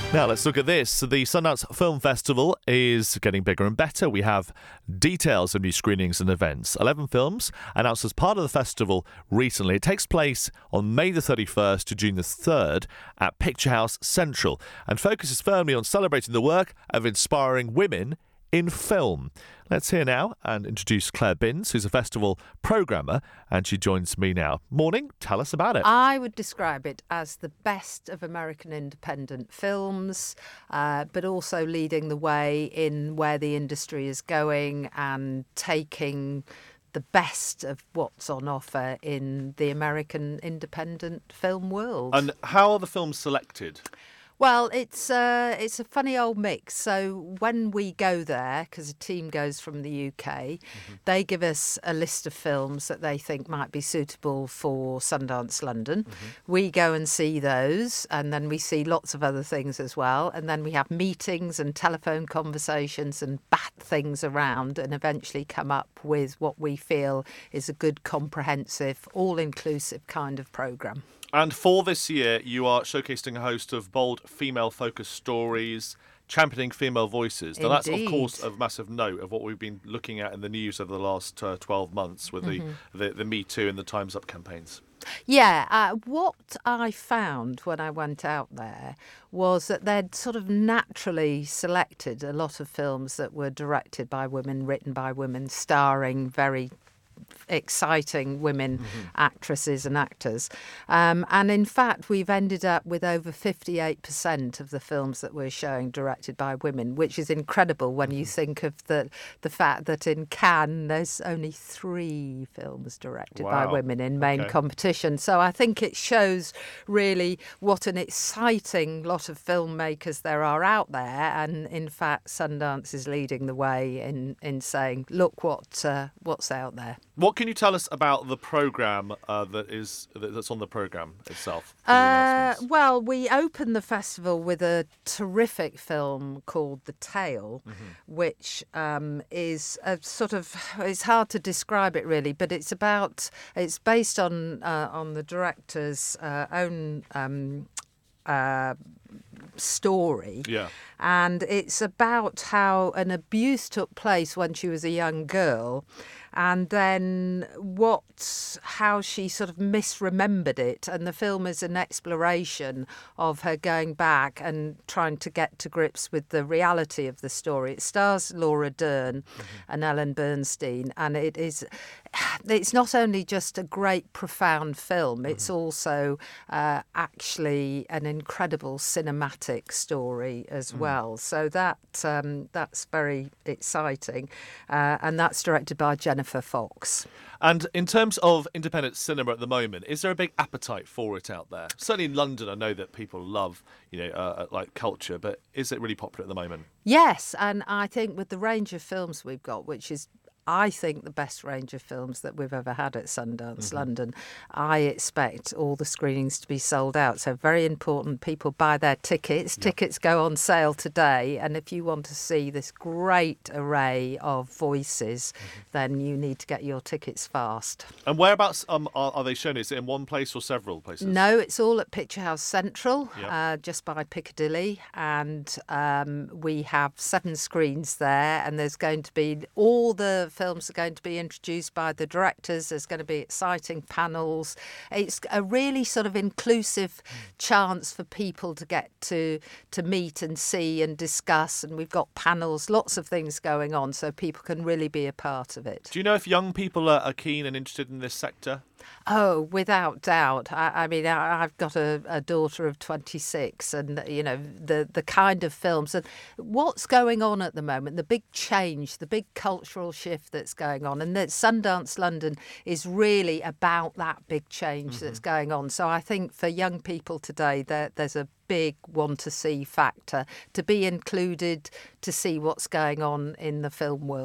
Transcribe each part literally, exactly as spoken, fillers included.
Now let's look at this. So the Sundance Film Festival is getting bigger and better. We have details of new screenings and events. eleven films announced as part of the festival recently. It takes place on May the thirty-first to June the third at Picture House Central and focuses firmly on celebrating the work of inspiring women in film. Let's hear now and introduce Claire Binns, who's a festival programmer, and she joins me now. Morning, tell us about it. I would describe it as the best of American independent films, uh, but also leading the way in where the industry is going and taking the best of what's on offer in the American independent film world. And how are the films selected? Well, it's uh, it's a funny old mix. So when we go there, because a team goes from the U K, mm-hmm. they give us a list of films that they think might be suitable for Sundance London. Mm-hmm. We go and see those, and then we see lots of other things as well. And then we have meetings and telephone conversations and bat things around and eventually come up with what we feel is a good, comprehensive, all-inclusive kind of programme. And for this year, you are showcasing a host of bold female-focused stories, championing female voices. Now, that's, of course, of massive note of what we've been looking at in the news over the last uh, twelve months with mm-hmm. the, the, the Me Too and the Time's Up campaigns. Yeah, uh, what I found when I went out there was that they'd sort of naturally selected a lot of films that were directed by women, written by women, starring very exciting women mm-hmm. actresses and actors. Um, and in fact, we've ended up with over fifty-eight percent of the films that we're showing directed by women, which is incredible when you think of the the fact that in Cannes there's only three films directed wow. by women in main okay. competition. So I think it shows really what an exciting lot of filmmakers there are out there. And in fact, Sundance is leading the way in, in saying, look what uh, what's out there. What can you tell us about the programme uh, that is that's on the programme itself? Uh, well, we opened the festival with a terrific film called The Tale, mm-hmm. which um, is a sort of, it's hard to describe it really, but it's about, it's based on uh, on the director's uh, own um, uh, story. Yeah. And it's about how an abuse took place when she was a young girl, and then what, how she sort of misremembered it. And the film is an exploration of her going back and trying to get to grips with the reality of the story. It stars Laura Dern mm-hmm. and Ellen Bernstein, and it is, it's not only just a great, profound film, mm-hmm. it's also uh, actually an incredible cinematic story as well. Well, so that um, that's very exciting, uh, and that's directed by Jennifer Fox. And in terms of independent cinema at the moment, is there a big appetite for it out there? Certainly in London, I know that people love, you know, uh, like culture, but is it really popular at the moment? Yes, and I think with the range of films we've got, which is, I think, the best range of films that we've ever had at Sundance mm-hmm. London, I expect all the screenings to be sold out. So very important, people buy their tickets. Yep. Tickets go on sale today. And if you want to see this great array of voices, mm-hmm. then you need to get your tickets fast. And whereabouts um, are, are they shown? Is it in one place or several places? No, it's all at Picture House Central, yep. uh, just by Piccadilly. And um, we have seven screens there. And there's going to be all the films are going to be introduced by the directors. There's going to be exciting panels. It's a really sort of inclusive chance for people to get to to meet and see and discuss. And we've got panels, lots of things going on, so people can really be a part of it. Do you know if young people are, are keen and interested in this sector? Oh, without doubt. I, I mean, I, I've got a, a daughter of twenty-six, and, you know, the, the kind of films and what's going on at the moment, the big change, the big cultural shift that's going on, and that Sundance London is really about that big change mm-hmm. that's going on. So I think for young people today, there, there's a big want to see factor to be included, to see what's going on in the film world.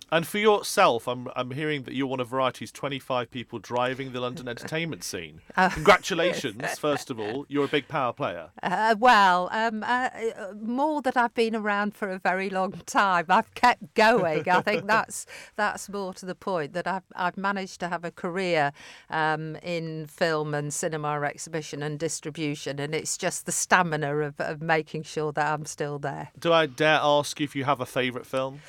And for yourself, I'm I'm hearing that you're one of Variety's twenty-five people driving the London entertainment scene. Oh. Congratulations, first of all. You're a big power player. Uh, well, um, uh, more that I've been around for a very long time. I've kept going. I think that's that's more to the point, that I've I've managed to have a career um, in film and cinema exhibition and distribution, and it's just the stamina of, of making sure that I'm still there. Do I dare ask you if you have a favourite film?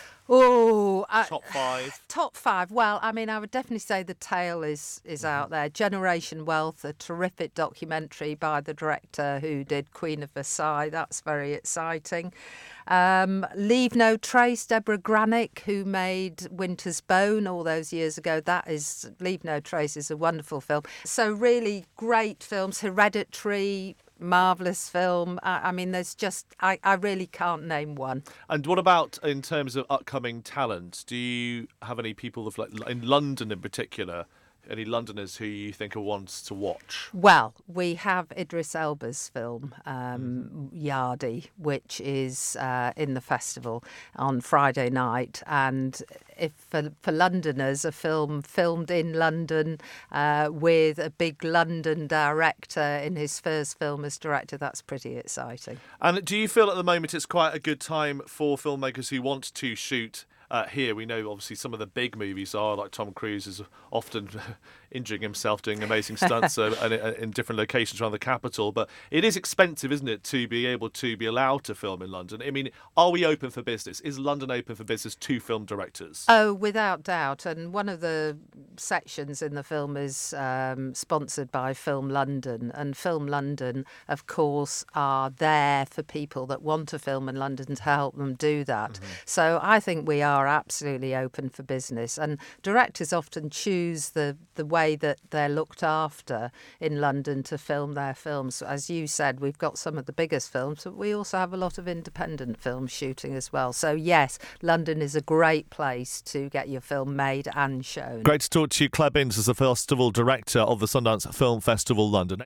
Oh, uh, Top five? Top five. Well, I mean, I would definitely say The Tale is is Mm-hmm. out there. Generation Wealth, a terrific documentary by the director who did Queen of Versailles. That's very exciting. Um, Leave No Trace, Deborah Granick, who made Winter's Bone all those years ago. That is, Leave No Trace is a wonderful film. So really great films. Hereditary, marvellous film. I, I mean, there's just, I, I really can't name one. And what about in terms of upcoming talent? Do you have any people of, like, in London in particular, any Londoners who you think are ones to watch? Well, we have Idris Elba's film, um, Yardi, which is uh, in the festival on Friday night. And if for, for Londoners, a film filmed in London uh, with a big London director in his first film as director, that's pretty exciting. And do you feel at the moment it's quite a good time for filmmakers who want to shoot Uh, here? We know obviously some of the big movies are, like Tom Cruise is often injuring himself doing amazing stunts uh, in, in different locations around the capital, but it is expensive, isn't it, to be able to be allowed to film in London? I mean, are we open for business? Is London open for business to film directors? Oh, without doubt. And one of the sections in the film is um, sponsored by Film London, and Film London, of course, are there for people that want to film in London to help them do that. Mm-hmm. So I think we are are absolutely open for business, and directors often choose the the way that they're looked after in London to film their films. As you said, we've got some of the biggest films, but we also have a lot of independent film shooting as well. So yes, London is a great place to get your film made and shown. Great to talk to you. Claire Binns is the festival director of the Sundance Film Festival London.